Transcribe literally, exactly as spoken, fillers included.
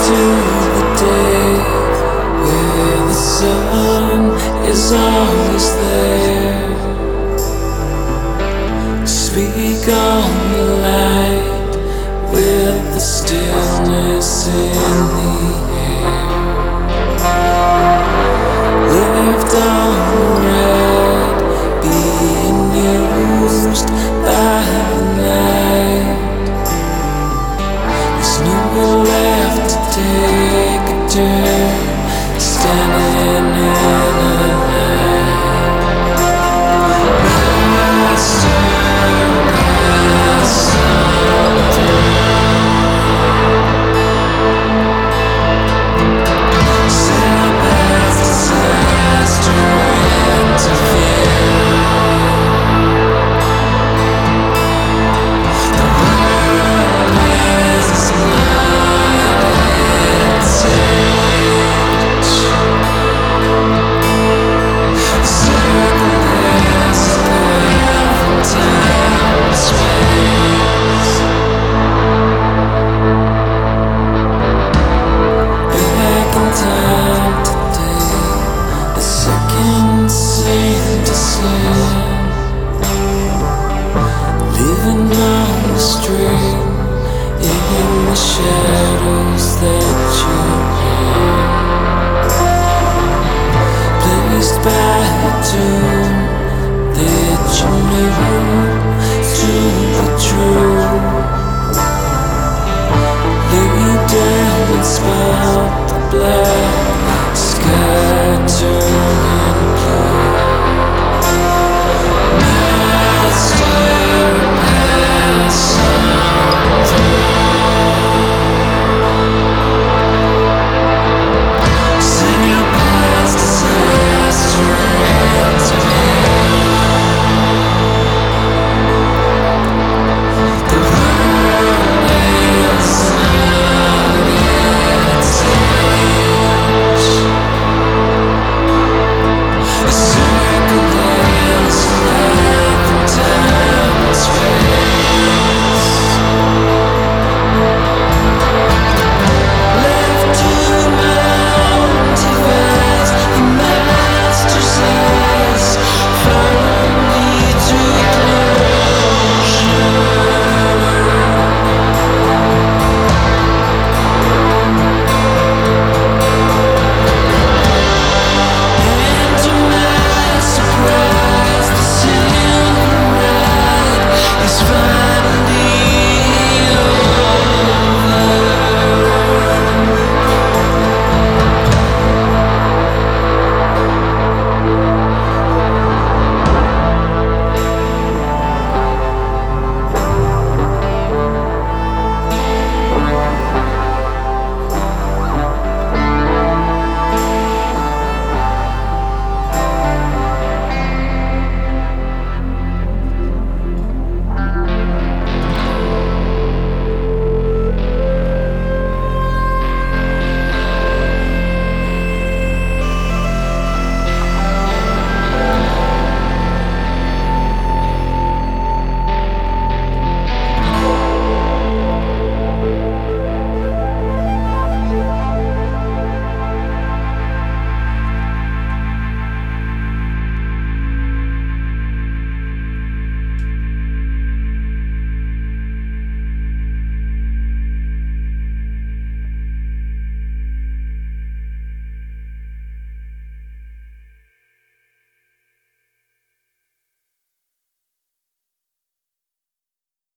to the day where the sun is always there. Speak on the light with the stillness in the air. Lift on the red, being used by the night. There's nowhere left to take a turn, standing in a night. Master, living on the street in the shadows that you have, placed by a tune that you knew to be true. Lay down and spout the blood.